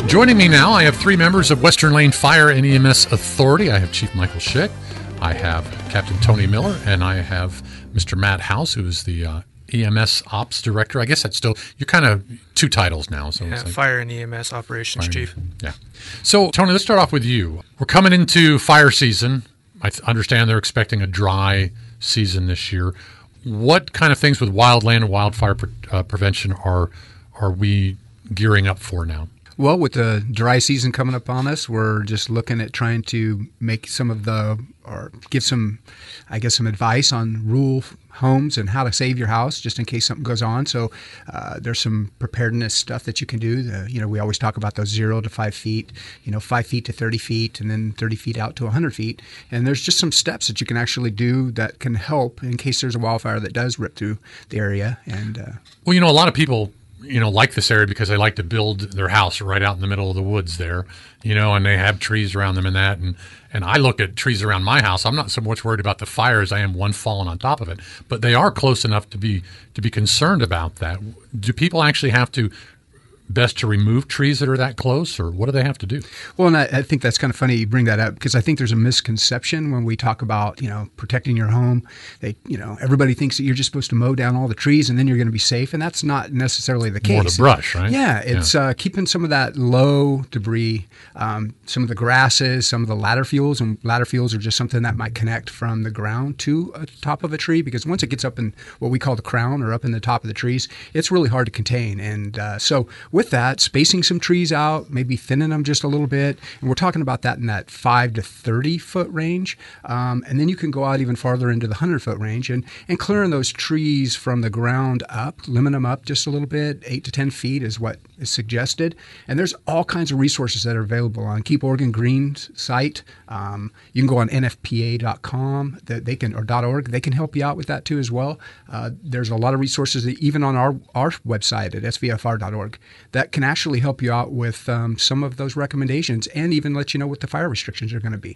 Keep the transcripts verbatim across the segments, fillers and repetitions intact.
Joining me now, I have three members of Western Lane Fire and E M S Authority. I have Chief Michael Schick, I have Captain Tony Miller, and I have Mister Matt House, who is the uh, E M S Ops Director. I guess that's still, you're kind of two titles now. So yeah, it's like, Fire and E M S Operations Fire, Chief. Yeah. So, Tony, let's start off with you. We're coming into fire season. I th- understand they're expecting a dry season this year. What kind of things with wildland and wildfire pre- uh, prevention are are we gearing up for now? Well, with the dry season coming up on us, we're just looking at trying to make some of the, or give some, I guess, some advice on rural homes and how to save your house just in case something goes on. So uh, there's some preparedness stuff that you can do. The, you know, we always talk about those zero to five feet, you know, five feet to thirty feet, and then thirty feet out to one hundred feet. And there's just some steps that you can actually do that can help in case there's a wildfire that does rip through the area. And uh, well, you know, a lot of people, you know, like this area because they like to build their house right out in the middle of the woods there, you know, and they have trees around them and that. And, and I look at trees around my house. I'm not so much worried about the fire as I am one falling on top of it. But they are close enough to be to be concerned about that. Do people actually have to best to remove trees that are that close, or what do they have to do? Well, and I, I think that's kind of funny you bring that up because I think there's a misconception when we talk about, you know, protecting your home. They, you know, everybody thinks that you're just supposed to mow down all the trees and then you're going to be safe, and that's not necessarily the case. More the brush, right? Yeah, it's yeah. Uh, keeping some of that low debris, um, some of the grasses, some of the ladder fuels, and ladder fuels are just something that might connect from the ground to the top of a tree because once it gets up in what we call the crown or up in the top of the trees, it's really hard to contain. And uh, so with that, spacing some trees out, maybe thinning them just a little bit, and we're talking about that in that five to thirty foot range, um, and then you can go out even farther into the one hundred foot range, and, and clearing those trees from the ground up, limit them up just a little bit, eight to ten feet is what is suggested, and there's all kinds of resources that are available on Keep Oregon Green's site. Um, you can go on N F P A dot com, that they can, or .org, they can help you out with that too as well. Uh, there's a lot of resources that even on our, our website at S V F R dot org that can actually help you out with um, some of those recommendations and even let you know what the fire restrictions are going to be.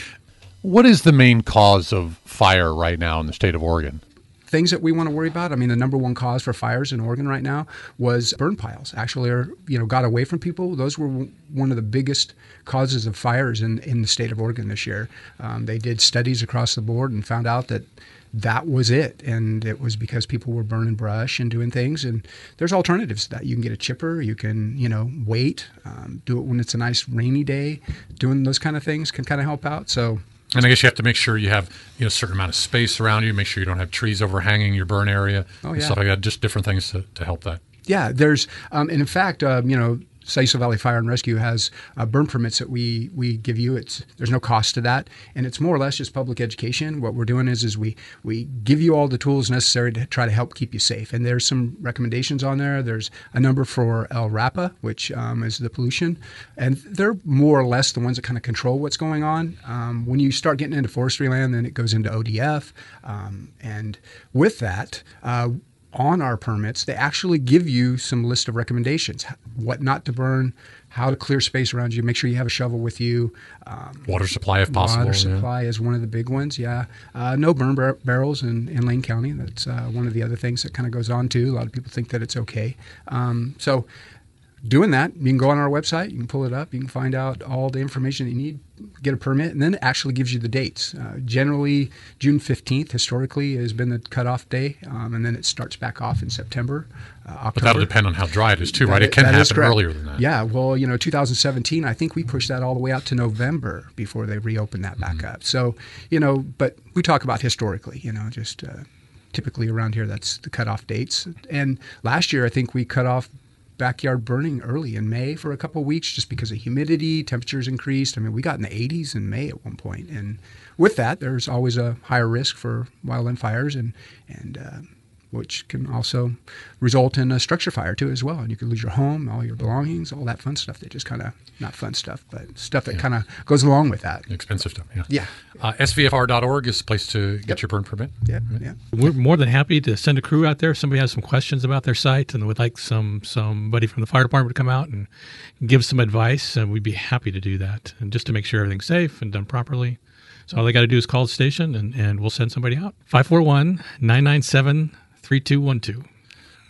What is the main cause of fire right now in the state of Oregon? Things that we want to worry about. I mean, the number one cause for fires in Oregon right now was burn piles. Actually, are, you know, got away from people. Those were one of the biggest causes of fires in, in the state of Oregon this year. Um, they did studies across the board and found out that that was it. And it was because people were burning brush and doing things. And there's alternatives to that. You can get a chipper. You can, you know, wait, um, do it when it's a nice rainy day. Doing those kind of things can kind of help out. So. And I guess you have to make sure you have, you know, a certain amount of space around you. Make sure you don't have trees overhanging your burn area. Oh, yeah. And stuff like that. Just different things to, to help that. Yeah, there's, um, and in fact, um, you know, Saiso Valley Fire and Rescue has uh, burn permits that we we give you. It's there's no cost to that, and it's more or less just public education. What we're doing is is we we give you all the tools necessary to try to help keep you safe. And there's some recommendations on there. There's a number for L RAPA, which um, is the pollution, and they're more or less the ones that kind of control what's going on. Um, when you start getting into forestry land, then it goes into O D F, um, and with that. Uh, On our permits, they actually give you some list of recommendations, what not to burn, how to clear space around you, make sure you have a shovel with you. Um, water supply if possible. Water supply yeah. is one of the big ones, yeah. Uh, no burn bar- barrels in, in Lane County. That's uh, one of the other things that kind of goes on too. A lot of people think that it's okay. Um, so doing that, you can go on our website, you can pull it up, you can find out all the information that you need, get a permit, and then it actually gives you the dates. Uh, generally, June fifteenth historically has been the cutoff day, um, and then it starts back off in September, uh, October. But that'll depend on how dry it is too, that right? It, it can happen correct. earlier than that. Yeah, well, you know, two thousand seventeen, I think we pushed that all the way out to November before they reopened that back mm-hmm. up. So, you know, but we talk about historically, you know, just uh, typically around here, that's the cutoff dates. And last year, I think we cut off backyard burning early in May for a couple of weeks just because of humidity, temperatures increased. I mean, we got in the eighties in May at one point. And with that, there's always a higher risk for wildland fires, and, and uh, which can also result in a structure fire too as well. And you could lose your home, all your belongings, all that fun stuff that just kind of, not fun stuff, but stuff that yeah. kind of goes along with that. Expensive stuff, yeah. Yeah. Uh, S V F R dot org is the place to get yep. your burn permit. Yeah, yeah. We're more than happy to send a crew out there if somebody has some questions about their site and would like some somebody from the fire department to come out and give some advice, and we'd be happy to do that, and just to make sure everything's safe and done properly. So all they got to do is call the station, and, and we'll send somebody out. five four one, nine nine seven, three two one two.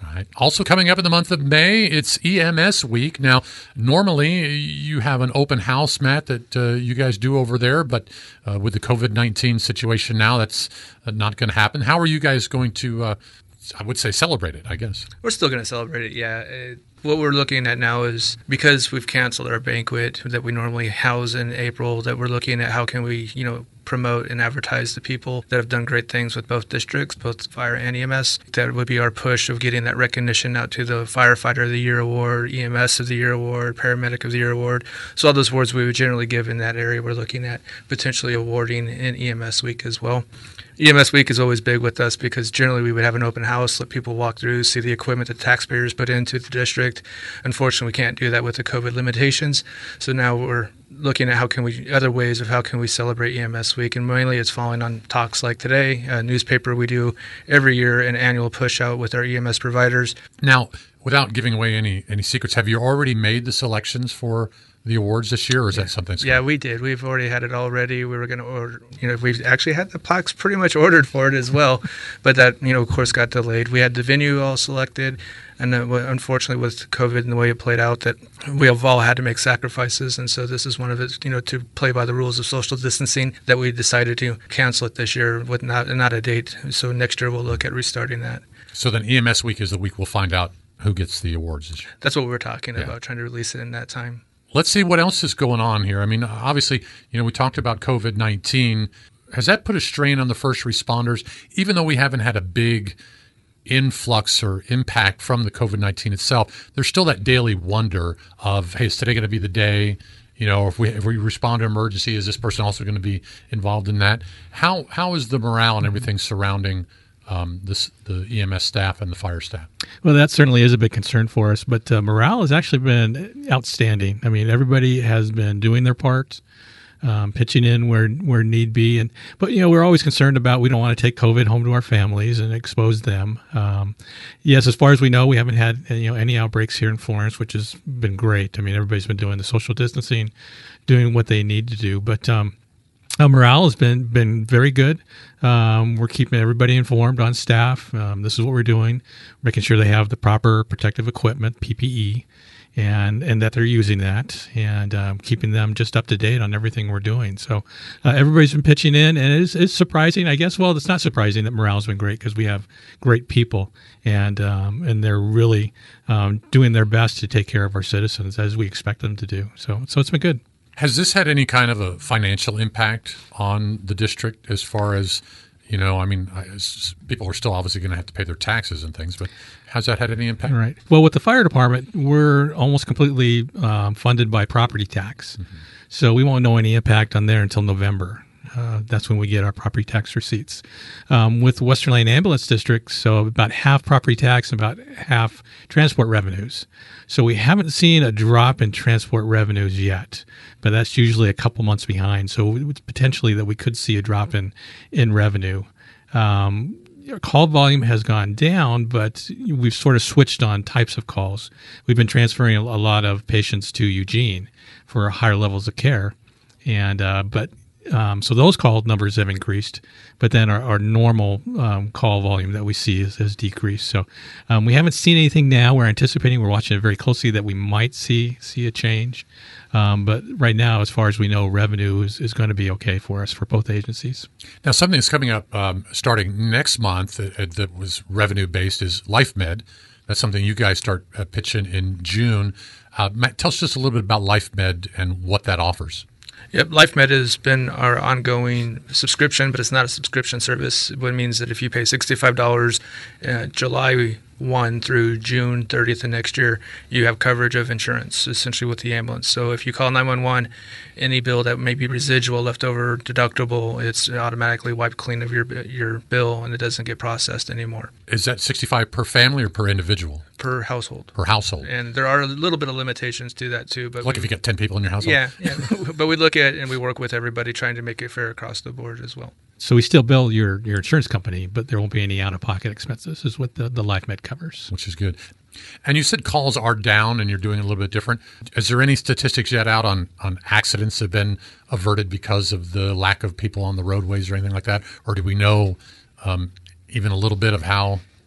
All right. Also coming up in the month of May, it's E M S week. Now, normally you have an open house, Matt, that uh, you guys do over there, but uh, with the COVID nineteen situation now, that's not going to happen. How are you guys going to, uh, I would say, celebrate it, I guess? We're still going to celebrate it, yeah. It, what we're looking at now is, because we've canceled our banquet that we normally house in April, that we're looking at how can we, you know, promote and advertise the people that have done great things with both districts, both fire and E M S. That would be our push of getting that recognition out to the Firefighter of the Year Award, E M S of the Year Award, Paramedic of the Year Award. So all those awards we would generally give in that area, we're looking at potentially awarding in E M S week as well. E M S week is always big with us because generally we would have an open house, let people walk through, see the equipment that taxpayers put into the district. Unfortunately, we can't do that with the COVID limitations. So now we're looking at how can we, other ways of how can we celebrate E M S week. And mainly it's falling on talks like today, a newspaper we do every year, an annual push out with our E M S providers. Now, without giving away any, any secrets, have you already made the selections for the awards this year, or is yeah. that something? Yeah, we did. We've already had it all ready. We were going to order, you know, we've actually had the plaques pretty much ordered for it as well, but that, you know, of course got delayed. We had the venue all selected, and then unfortunately with COVID and the way it played out, that we have all had to make sacrifices, and so this is one of it, you know, to play by the rules of social distancing, that we decided to cancel it this year with not, not a date. So next year we'll look at restarting that. So then E M S week is the week we'll find out who gets the awards this year. That's what we were talking Yeah. about, trying to release it in that time. Let's see what else is going on here. I mean, obviously, you know, we talked about COVID nineteen. Has that put a strain on the first responders, even though we haven't had a big influx or impact from the COVID nineteen itself? There's still that daily wonder of, hey, is today going to be the day? You know, if we if we respond to emergency, is this person also going to be involved in that? How how is the morale and everything surrounding um, this the E M S staff and the fire staff? Well, that certainly is a big concern for us, but uh, morale has actually been outstanding. I mean, everybody has been doing their part, um, pitching in where where need be, and but you know we're always concerned about, we don't want to take COVID home to our families and expose them. Um, yes, as far as we know, we haven't had you know any outbreaks here in Florence, which has been great. I mean, everybody's been doing the social distancing, doing what they need to do, but. Um, Uh, morale has been been very good. Um, we're keeping everybody informed on staff. Um, this is what we're doing, making sure they have the proper protective equipment, P P E, and and that they're using that, and um, keeping them just up to date on everything we're doing. So uh, everybody's been pitching in, and it's, it's surprising, I guess. Well, it's not surprising that morale's been great because we have great people, and um, and they're really um, doing their best to take care of our citizens as we expect them to do. So so it's been good. Has this had any kind of a financial impact on the district as far as, you know, I mean, I- s- people are still obviously going to have to pay their taxes and things, but has that had any impact? Right. Well, with the fire department, we're almost completely um, funded by property tax. Mm-hmm. So we won't know any impact on there until November. Uh, that's when we get our property tax receipts. Um, with Western Lane Ambulance District, so about half property tax and about half transport revenues. So we haven't seen a drop in transport revenues yet, but that's usually a couple months behind. So it's potentially that we could see a drop in, in revenue. Um, call volume has gone down, but we've sort of switched on types of calls. We've been transferring a, a lot of patients to Eugene for higher levels of care. And, uh, but, Um, so those call numbers have increased, but then our, our normal um, call volume that we see is, has decreased. So um, we haven't seen anything now. We're anticipating, we're watching it very closely, that we might see see a change. Um, but right now, as far as we know, revenue is, is going to be okay for us for both agencies. Now, something that's coming up um, starting next month that, that was revenue-based is LifeMed. That's something you guys start uh, pitching in June. Uh, Matt, tell us just a little bit about LifeMed and what that offers. Yep, LifeMed has been our ongoing subscription, but it's not a subscription service. What it means that if you pay sixty-five dollars uh, July first through June thirtieth of next year, you have coverage of insurance, essentially with the ambulance. So if you call nine one one, any bill that may be residual, leftover, deductible, it's automatically wiped clean of your your bill, and it doesn't get processed anymore. Is that sixty-five per family or per individual? Per household. Per household. And there are a little bit of limitations to that too. But like we, if you get ten people in your household? Yeah, yeah. But we look at and we work with everybody trying to make it fair across the board as well. So we still bill your, your insurance company, but there won't be any out-of-pocket expenses, is what the, the LifeMed covers. Which is good. And you said calls are down and you're doing a little bit different. Is there any statistics yet out on, on accidents that have been averted because of the lack of people on the roadways or anything like that? Or do we know um, even a little bit of how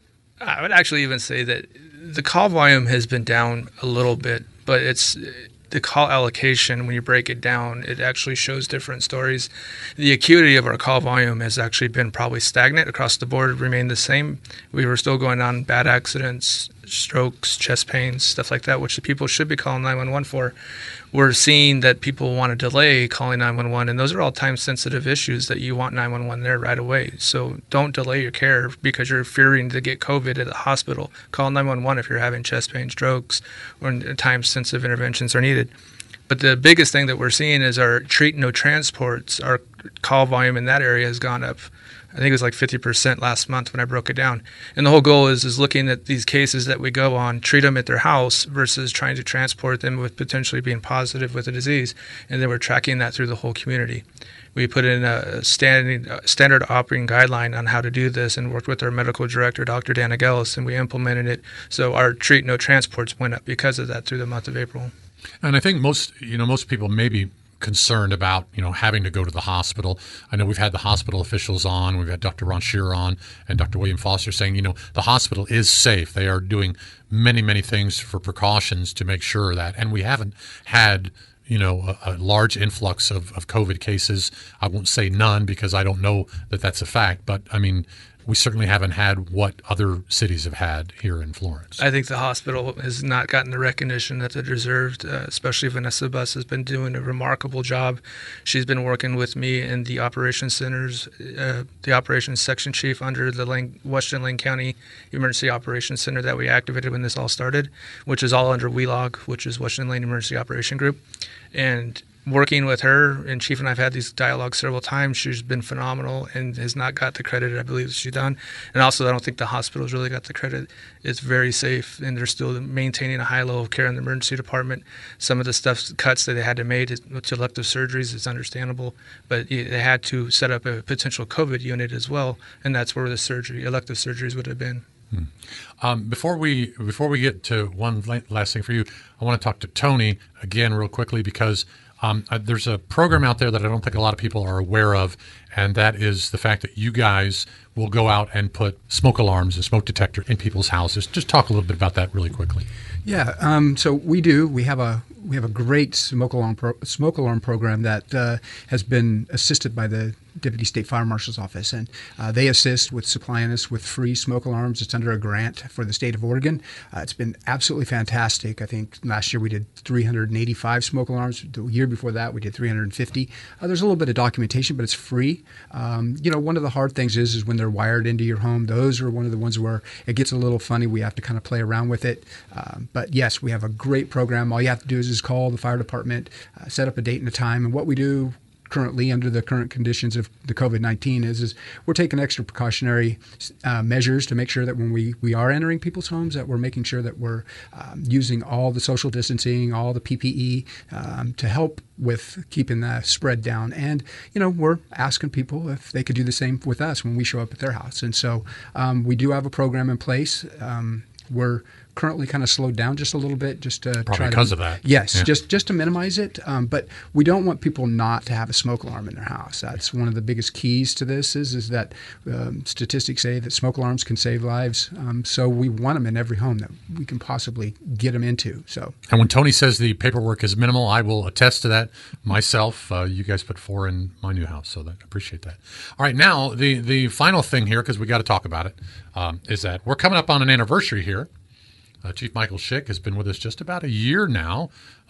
I would actually even say that the call volume has been down a little bit, but it's the call allocation. When you break it down, it actually shows different stories. The acuity of our call volume has actually been probably stagnant across the board, remained the same. We were still going on bad accidents, strokes, chest pains, stuff like that, which the people should be calling nine one one for. We're seeing that people want to delay calling nine one one, and those are all time-sensitive issues that you want nine one one there right away. So don't delay your care because you're fearing to get COVID at the hospital. Call nine one one if you're having chest pain, strokes, or time-sensitive interventions are needed. But the biggest thing that we're seeing is our treat no transports. Our call volume in that area has gone up. I think it was like fifty percent last month when I broke it down. And the whole goal is is looking at these cases that we go on, treat them at their house versus trying to transport them with potentially being positive with the disease. And then we're tracking that through the whole community. We put in a standing, standard operating guideline on how to do this and worked with our medical director, Doctor Dana Gellis, and we implemented it. So our treat no transports went up because of that through the month of April. And I think most, you know, most people maybe concerned about, you know, having to go to the hospital. I know we've had the hospital officials on. We've had Doctor Ron Shearer on and Doctor William Foster saying, you know, the hospital is safe. They are doing many, many things for precautions to make sure that. And we haven't had, you know, a, a large influx of, of COVID cases. I won't say none because I don't know that that's a fact. But, I mean, we certainly haven't had what other cities have had here in Florence. I think the hospital has not gotten the recognition that they deserved, uh, especially Vanessa Buss has been doing a remarkable job. She's been working with me in the operations centers, uh, the operations section chief under the Lane, Washington Lane County Emergency Operations Center that we activated when this all started, which is all under W E L O G, which is Washington Lane Emergency Operation Group. And working with her, and Chief and I have had these dialogues several times. She's been phenomenal and has not got the credit I believe she's done. And also, I don't think the hospital's really got the credit. It's very safe, and they're still maintaining a high level of care in the emergency department. Some of the stuff, cuts that they had to make with elective surgeries is understandable, but they had to set up a potential COVID unit as well, and that's where the surgery, elective surgeries would have been. Hmm. Um, before we before we get to one last thing for you, I want to talk to Tony again real quickly because Um, uh, there's a program out there that I don't think a lot of people are aware of, and that is the fact that you guys will go out and put smoke alarms and smoke detector in people's houses. Just talk a little bit about that really quickly. Yeah, um, so we do. We have a we have a great smoke alarm pro, smoke alarm program that uh, has been assisted by the Deputy State Fire Marshal's Office, and uh, they assist with supplying us with free smoke alarms. It's under a grant for the state of Oregon. Uh, it's been absolutely fantastic. I think last year we did three hundred eighty-five smoke alarms. The year before that we did three hundred fifty. Uh, there's a little bit of documentation, but it's free. Um, you know, one of the hard things is is when they're wired into your home. Those are one of the ones where it gets a little funny. We have to kind of play around with it. Um, but yes, we have a great program. All you have to do is, is call the fire department, uh, set up a date and a time, and what we do currently under the current conditions of the COVID nineteen is, is we're taking extra precautionary uh, measures to make sure that when we, we are entering people's homes that we're making sure that we're um, using all the social distancing, all the P P E um, to help with keeping the spread down. And, you know, we're asking people if they could do the same with us when we show up at their house. And so um, we do have a program in place. Um, we're currently kind of slowed down just a little bit just to Probably try because to, of that. Yes, Yeah. just just to minimize it. Um, but we don't want people not to have a smoke alarm in their house. That's one of the biggest keys to this is, is that um, statistics say that smoke alarms can save lives. Um, so we want them in every home that we can possibly get them into. So. And when Tony says the paperwork is minimal, I will attest to that myself. Uh, you guys put four in my new house, so that, I appreciate that. All right, now the, the final thing here, because we got to talk about it, um, is that we're coming up on an anniversary here. Uh, Chief Michael Schick has been with us just about a year now.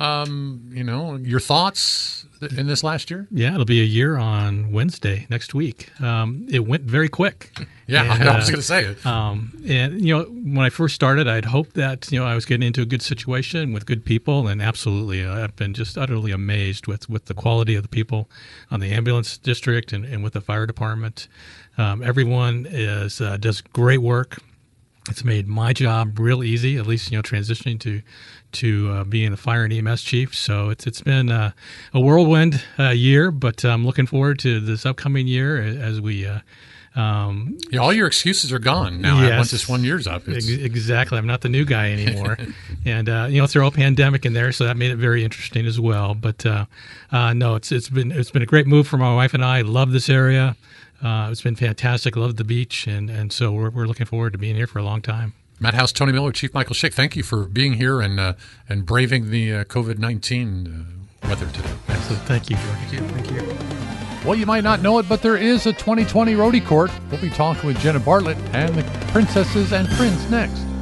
Um, you know, your thoughts in this last year? Yeah, it'll be a year on Wednesday next week. Um, it went very quick. Yeah, and, I was uh, going to say it. Um, and, you know, when I first started, I'd hoped that, you know, I was getting into a good situation with good people. And absolutely, uh, I've been just utterly amazed with, with the quality of the people on the ambulance district and, and with the fire department. Um, everyone is uh, does great work. It's made my job real easy, at least, you know, transitioning to to uh, being a fire and E M S chief. So it's it's been uh, a whirlwind uh, year, but I'm looking forward to this upcoming year as we uh, Um, Yeah, all your excuses are gone now. Yes. Once this one year's up, it's, ex- exactly. I'm not the new guy anymore, and uh, you know, throw a pandemic in there, so that made it very interesting as well. But uh, uh, no, it's it's been it's been a great move for my wife and I. Love this area. Uh, it's been fantastic. Love the beach, and and so we're we're looking forward to being here for a long time. Matt House, Tony Miller, Chief Michael Schick, thank you for being here and uh, and braving the uh, COVID nineteen uh, weather today. So thank you, George. Thank you. Thank you. Well, you might not know it, but there is a twenty twenty Roadie Court. We'll be talking with Jenna Bartlett and the Princesses and Prince next.